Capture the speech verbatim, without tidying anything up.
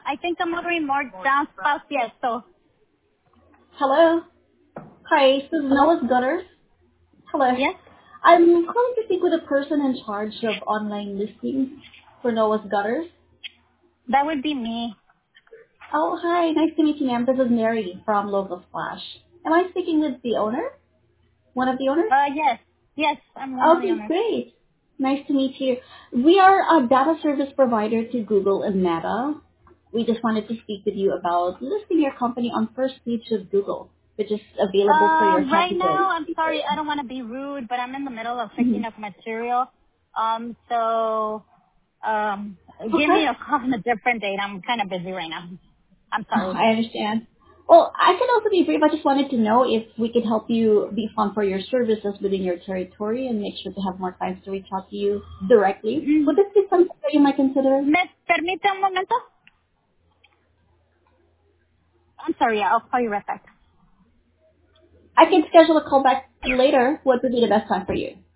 I think I'm ordering more down south, yes. So, Hello. Hi, this is hello? Noah's Gutters. Hello. Yes? I'm calling to speak with the person in charge of online listings for Noah's Gutters. That would be me. Oh, hi. Nice to meet you, ma'am. This is Mary from Local Splash. Am I speaking with the owner? One of the owners? Uh, yes. Yes, I'm one of the Okay, owners. great. Nice to meet you. We are a data service provider to Google and Meta. We just wanted to speak with you about listing your company on first page of Google, which is available for your Um, right happy goods. now, I'm sorry, I don't want to be rude, but I'm in the middle of Mhm. picking up material. Um, so, um, give Okay. me a call on a different date. I'm kind of busy right now. I'm Oh, sorry. I understand. Well, I can also be brief. I just wanted to know if we could help you be found for your services within your territory and make sure to have more time to reach out to you directly. Would Mm, this be something that you might consider? ¿Me permite un momento? I'm sorry, I'll call you right back. I can schedule a call back later. What would be the best time for you?